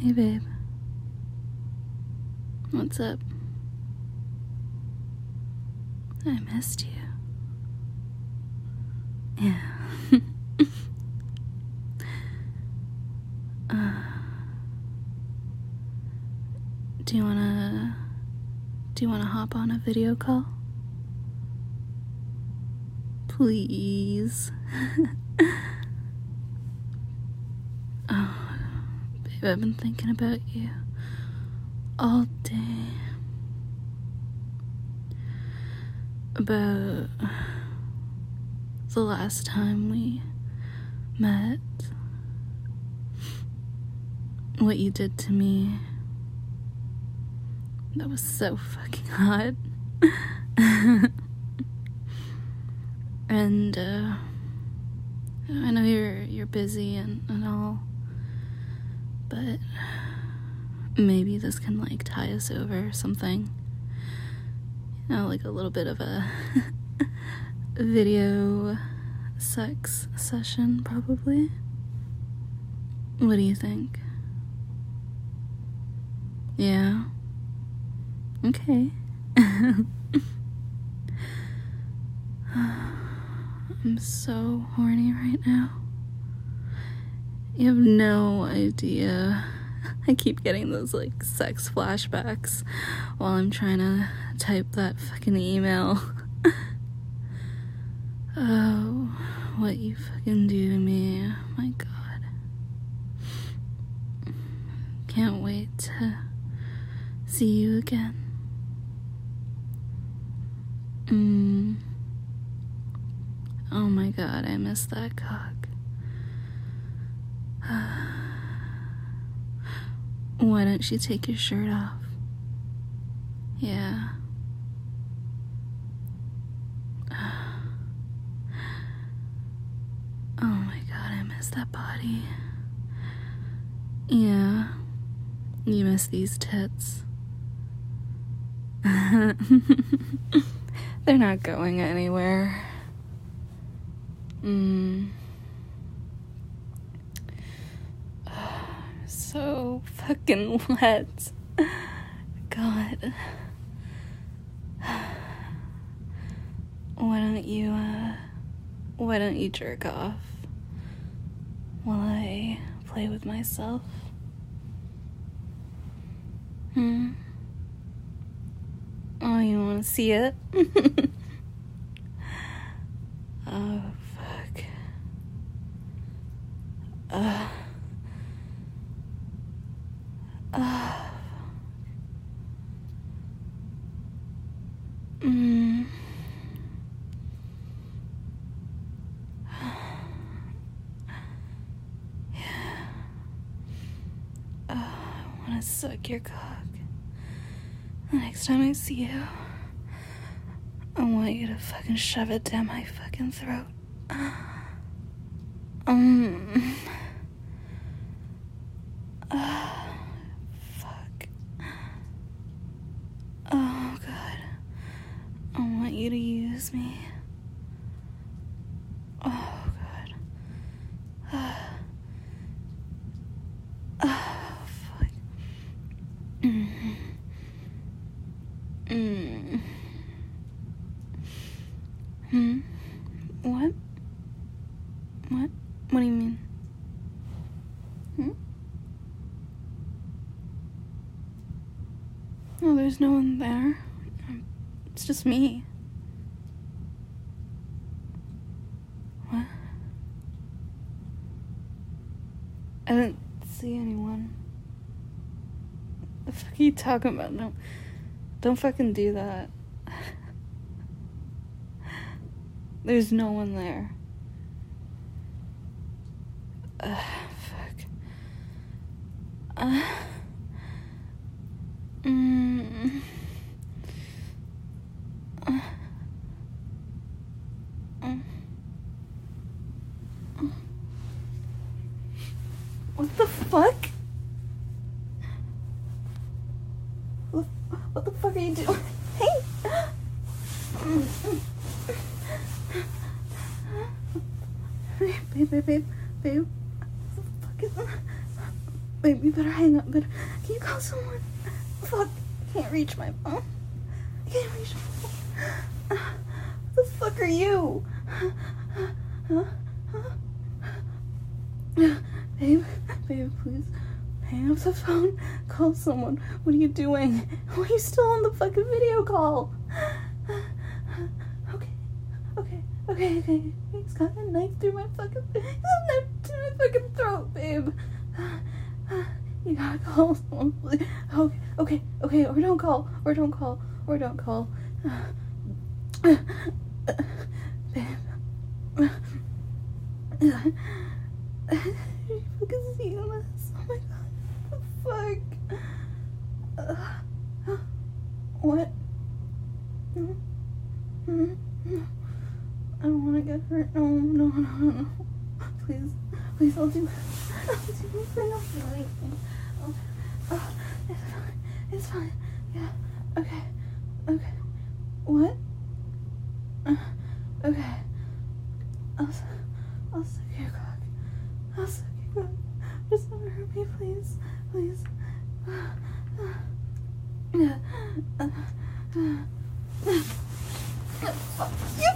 Hey, babe. What's up? I missed you. Yeah. Do you wanna hop on a video call? Please. Oh, babe, I've been thinking about you all day. About the last time we met. What you did to me. That was so fucking hot. And I know you're busy and all, but maybe this can like tie us over or something. You know, like a little bit of a video sex session, probably. What do you think? Yeah. Okay. I'm so horny right now. You have no idea. I keep getting those like sex flashbacks while I'm trying to type that fucking email. Oh, what you fucking do to me. Oh my god. Can't wait to see you again. Oh my god, I miss that cock. Why don't you take your shirt off? Yeah. Oh my god, I miss that body. Yeah. You miss these tits. They're not going anywhere. So fucking wet. God. Why don't you jerk off while I play with myself? Oh, you wanna see it? Oh, fuck. I wanna suck your cock. The next time I see you, I want you to fucking shove it down my fucking throat. Fuck. Oh, God. I want you to use me. Oh, God. Oh, fuck. What? What? What do you mean? Oh, there's no one there. It's just me. What? I didn't see anyone. The fuck are you talking about? Don't fucking do that. There's no one there. Fuck. What the fuck? What the fuck are you doing? Hey! Babe. What the fuck is that? Babe, you better hang up. Can you call someone? Fuck, I can't reach my phone. I can't reach my phone. What the fuck are you? Babe, please. Hang up the phone. Call someone. What are you doing? Why are you still on the fucking video call? Okay. He's got a knife through my fucking... throat, babe. You gotta call someone, please. Okay, or don't call. Babe. You fucking see this? Oh my god. What the fuck? What? I don't want to get hurt. No. Please, I'll do anything. It's fine. Yeah. Okay. What? Okay. I'll suck your cock. Just don't hurt me, please. Yeah. Fuck you.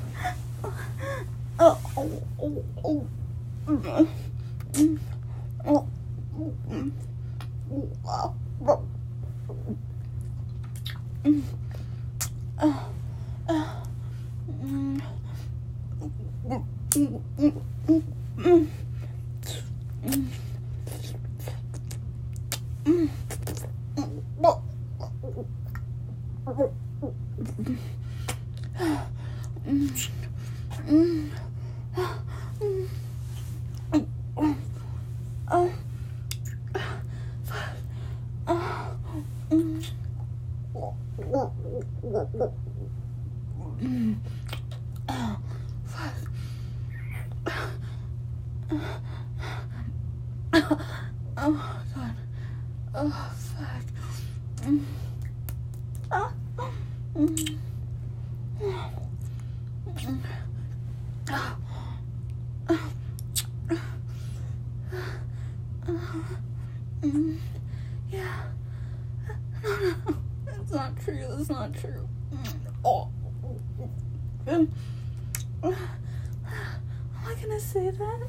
Oh god. Oh fuck. Yeah. No. That's not true. Oh. Am I gonna say that?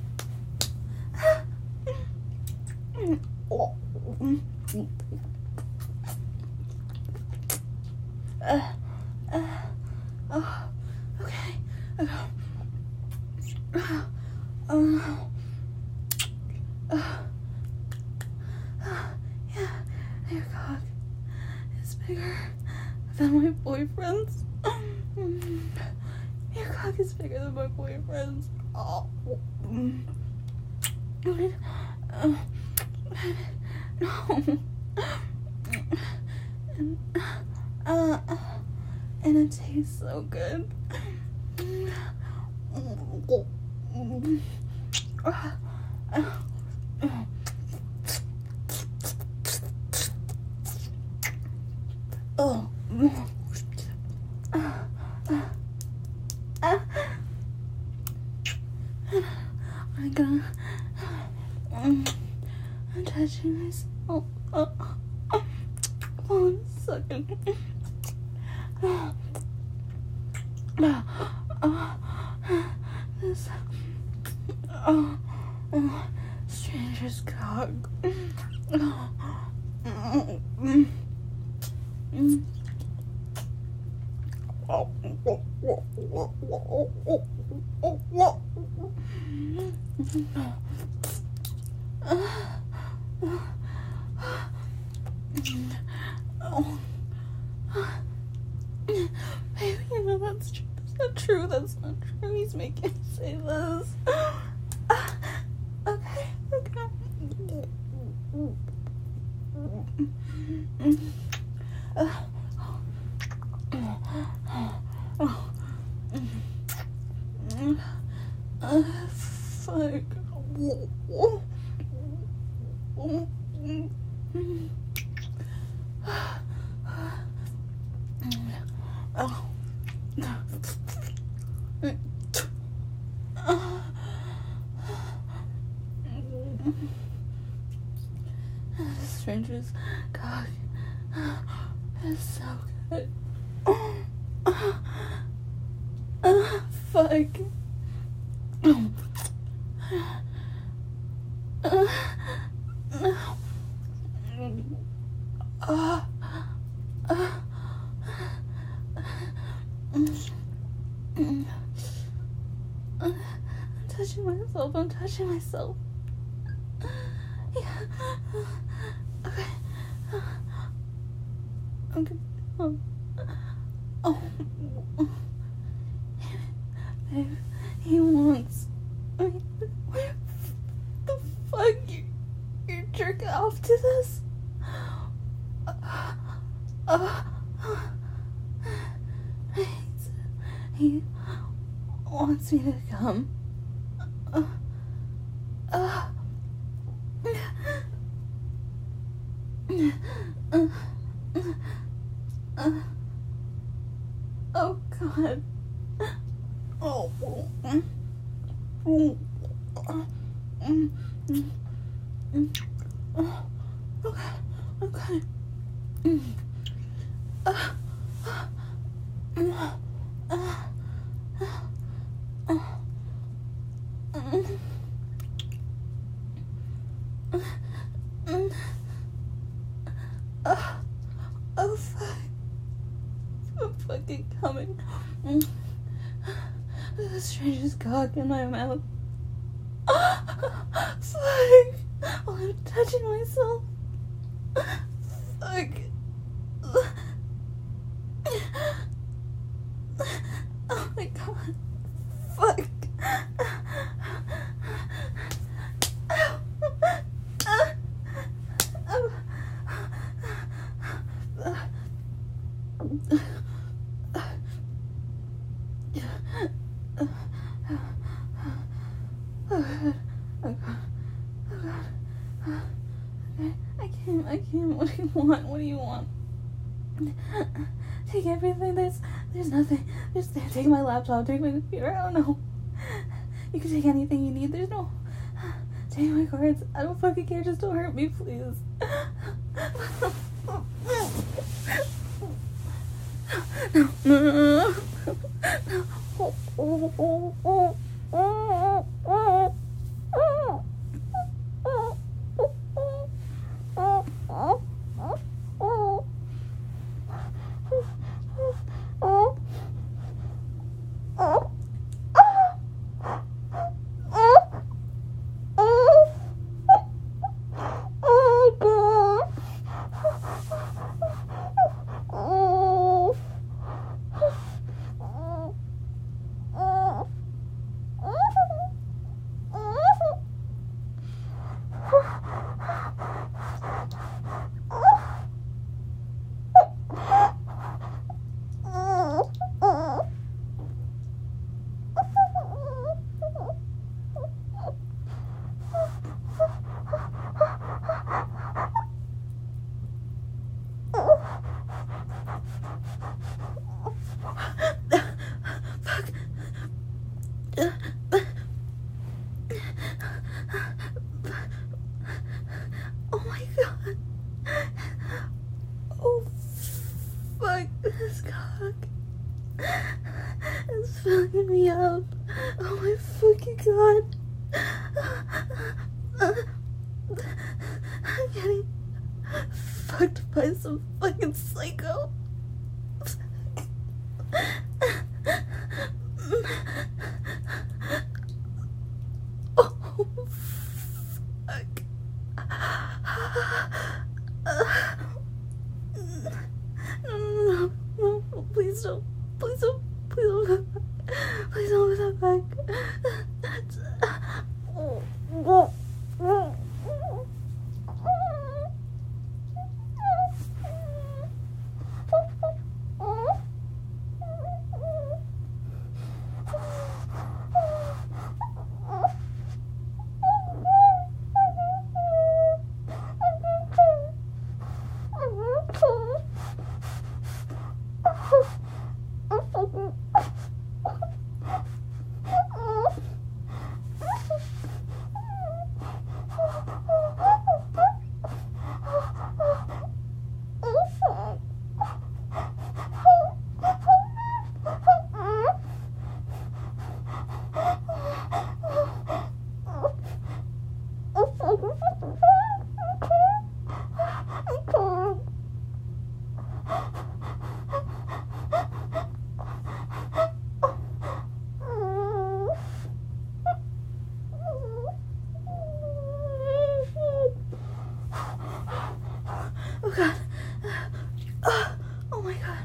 Yeah, your cock is bigger than my boyfriend's. Your cock is bigger than my boyfriend's. No. And it tastes so good. I'm touching myself. One second. This stranger's cock. Baby, you know that's true. That's not true. He's making me say this. Okay. Fuck. This stranger's cock is so good. Fuck. I'm touching myself. Yeah. Okay. I'm good. Oh. Babe, he wants. Where the fuck? You're jerking off to this? He wants me to come. Oh God. Oh. Okay. Oh fuck. I'm fucking coming. The stranger's cock in my mouth. Fuck. While I'm touching myself. Fuck. Oh my God. Fuck. I can't. What do you want? Take everything. There's nothing. Just take my laptop, take my computer, I don't know. You can take anything you need. There's no... Take my cards. I don't fucking care. Just don't hurt me, please. No. Oh my God. Oh, fuck, this cock is filling me up. Oh my fucking God. I'm getting fucked by some fucking psycho. Oh, fuck. No, please don't put that back. Please don't put that back. Oh God. Oh my God.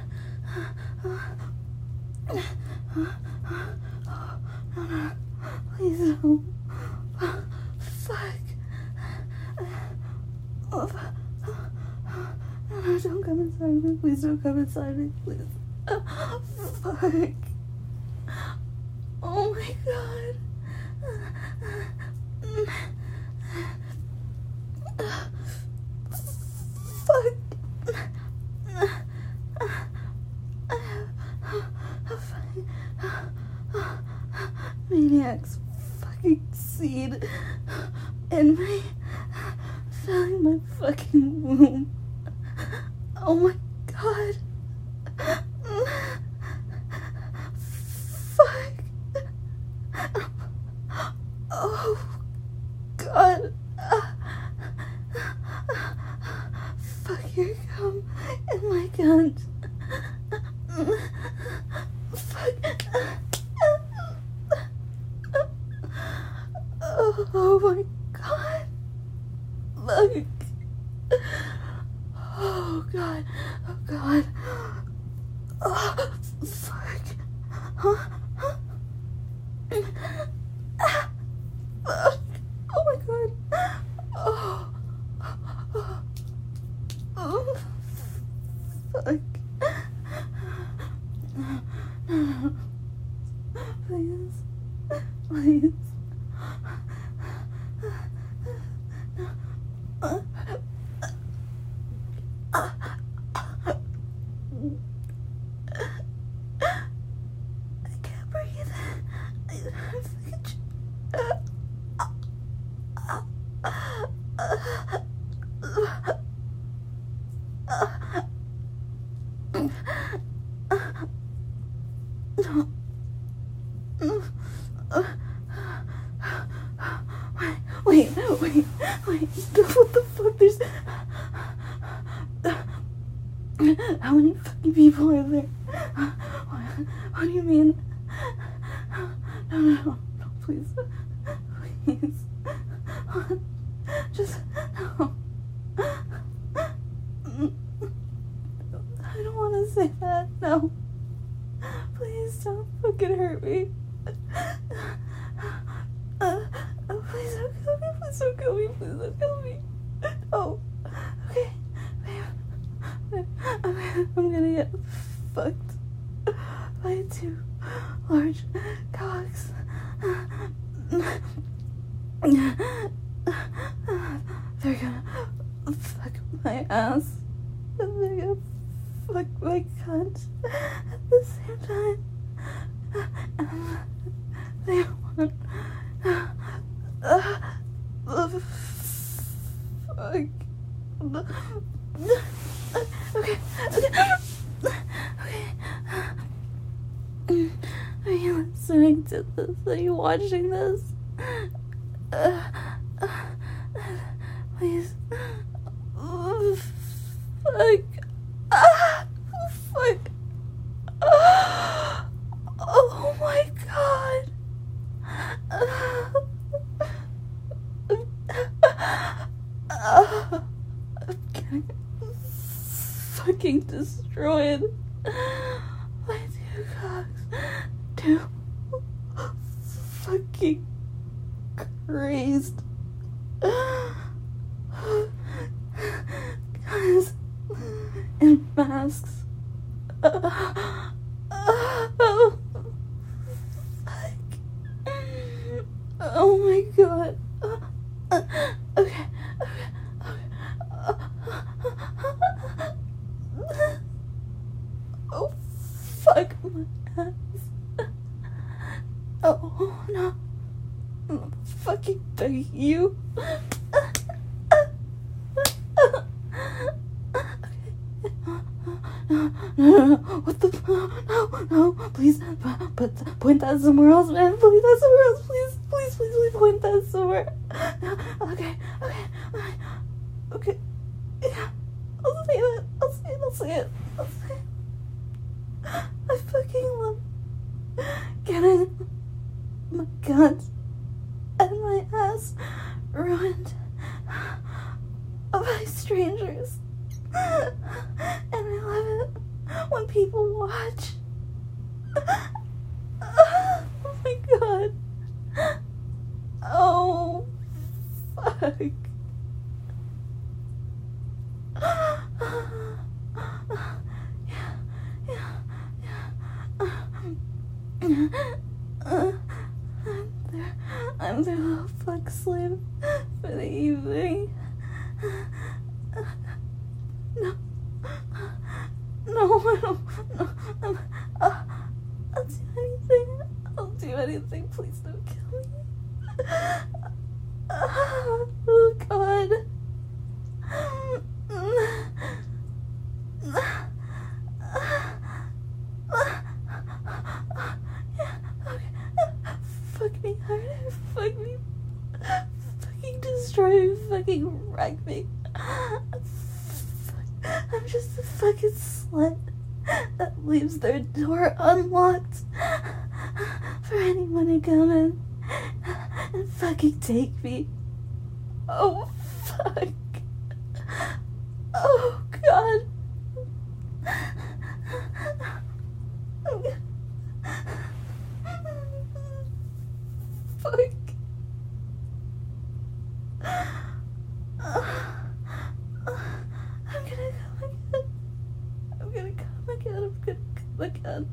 No. Please no. Fuck. No, don't come inside me. Please don't come inside me. Please. Fuck. Oh my God. Fuck. Maniac's fucking seed in me, filling my fucking womb. Oh my God. Fuck. Oh God. Fuck your cum in my cunt. Fuck. Oh my God. Look. Oh God. Oh God. Oh, fuck. Huh? Oh my God. Oh, fuck. Please. Please. I can't breathe. Wait. What the fuck? There's... How many fucking people are there? What do you mean? No, please. Please. Just, no. I don't want to say that, no. Please don't fucking hurt me. Please don't kill me. Please don't kill me. Oh, okay. I'm gonna get fucked by 2 large cocks. They're gonna fuck my ass. And they're gonna fuck my cunt at the same time. They want... fuck. Okay. Are you listening to this? Are you watching this? Please. Fuck. Fuck. Oh my God. I'm getting fucking destroyed by 2 cocks. 2 fucking crazed guys in masks. Oh my God. Okay. Oh, fuck my ass. Oh, no. I'm fucking begging you. No. What the? No, please. But point that somewhere else, man. Point that somewhere else, please. Please point that somewhere. Okay. Okay. Yeah. I'll say it. I'll say it. I'll say it. I'll say it. I fucking love getting my guns and my ass ruined by strangers. And I love it when people watch. Oh my god. Oh, fuck. I'm their little fuck slave for the evening. No, I don't. No, I'll do anything. I'll do anything. Please don't kill me. Oh God. Fuck me harder. Fuck me. Fucking destroy me. Fucking wreck me. I'm just a fucking slut that leaves their door unlocked for anyone to come in and fucking take me. Oh, fuck. Oh, God. Fuck. I'm gonna come again.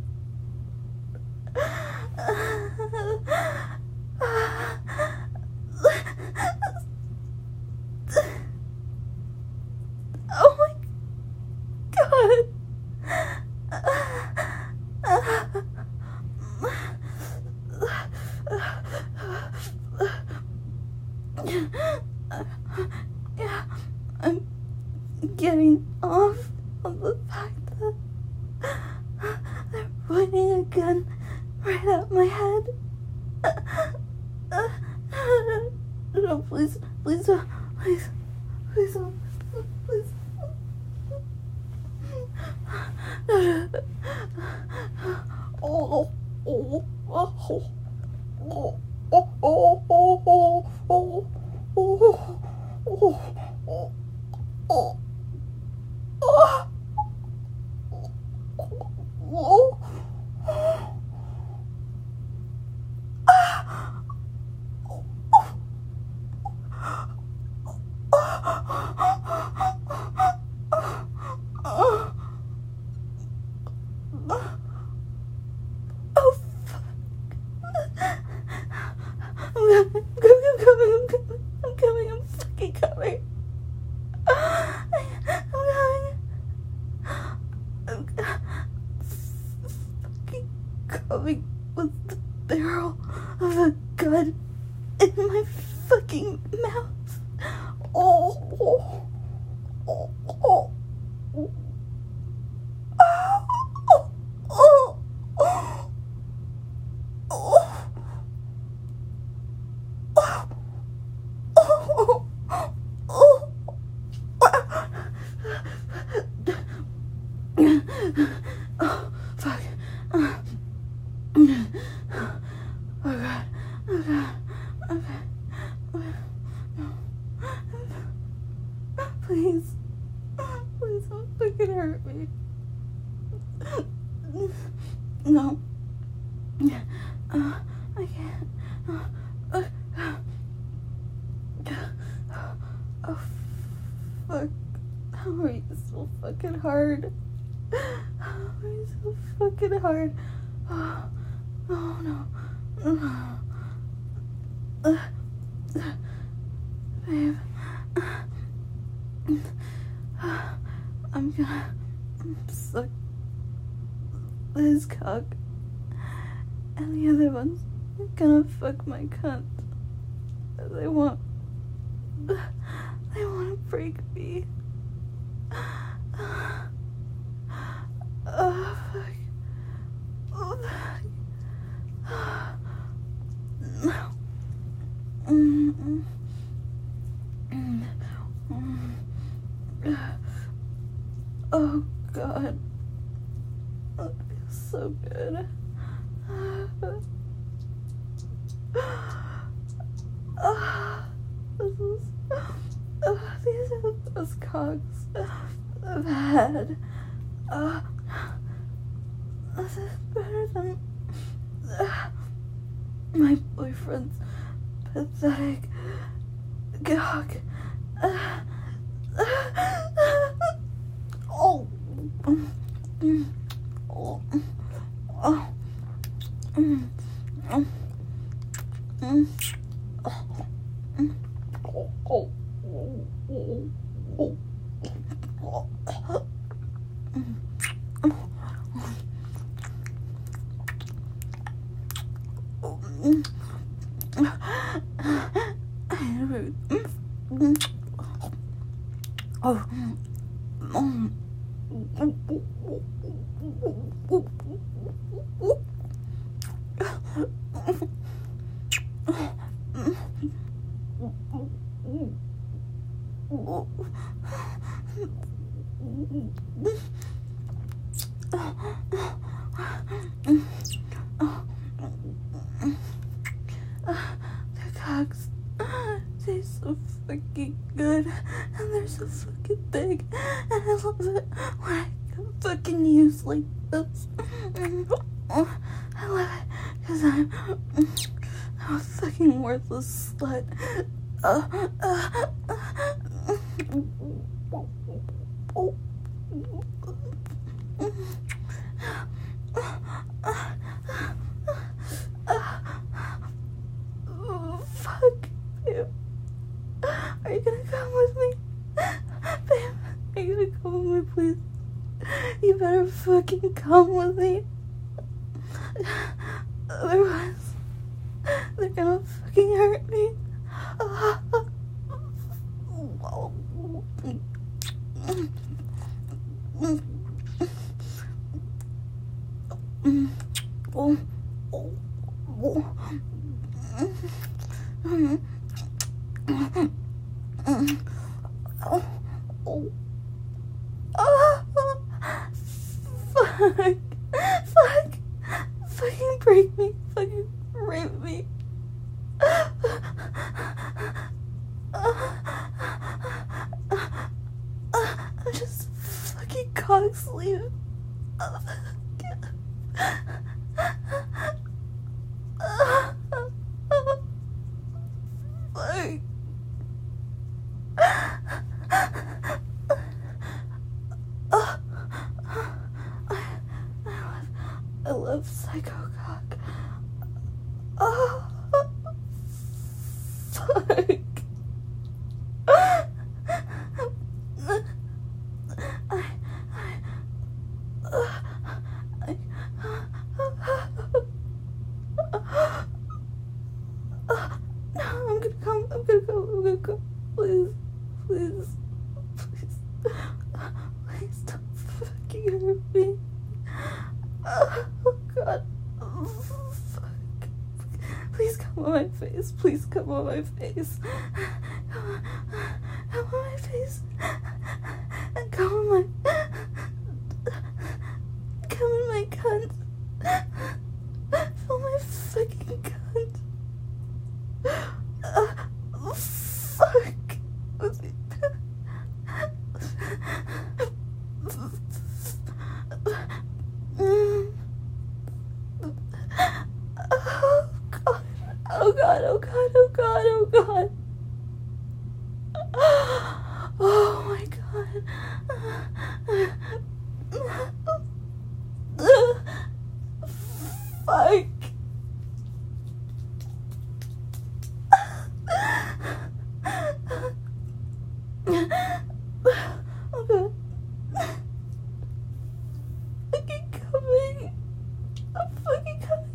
Oh my God. Yeah, I'm getting off on the fact that they're pointing a gun right at my head. No, please don't, please don't, please. No. Oh. I'm coming. I'm fucking coming. I'm fucking coming with the barrel of a gun in my fucking mouth. Oh. Oh, fuck. Oh, God. Okay. Please don't fucking hurt me. No. I can't. Oh, fuck. How are you so fucking hard? How are you so fucking hard? Oh no. Babe. I'm gonna suck his cock, and the other one's gonna fuck my cunt. They want to break me. Oh, fuck. Oh, fuck. No. Oh God. That feels so good. These are the best cocks I've had. This is better than my boyfriend's pathetic cock. Oh. Oh. Oh. Their cocks taste so fucking good, and they're so fucking big, and I love it when I fucking use like this. I love it because I'm a fucking worthless slut. Fuck, babe. Are you gonna come with me? Babe, are you gonna come with me, please? You better fucking come with me. Otherwise, they're gonna fucking hurt me. Fuck, fucking break me, fucking rape me. I'm just fucking cock sleep. I love Psycho Cock. Oh, fuck. I'm gonna come. Please. Please don't fucking hurt me. Oh God. Oh, fuck. Please come on my face. Please come on my face. Come on my face. And come on my cunt. Feel my fucking cunt. Fuck. Oh God. Oh my God. Fuck. Oh God. Fucking coming. I'm fucking coming.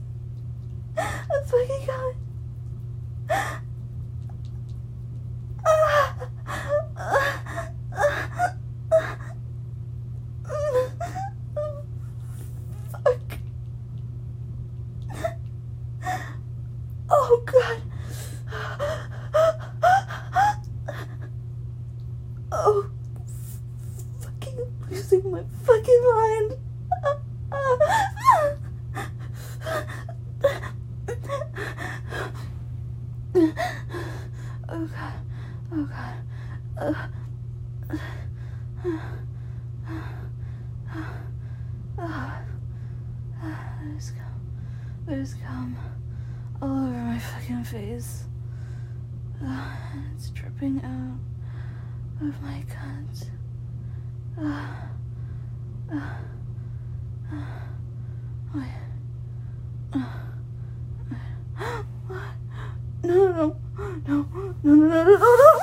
Fuck. Oh God. Oh losing my fucking mind. Oh god. Oh god. There's cum all over my fucking face. It's dripping out of my cunt. What? No.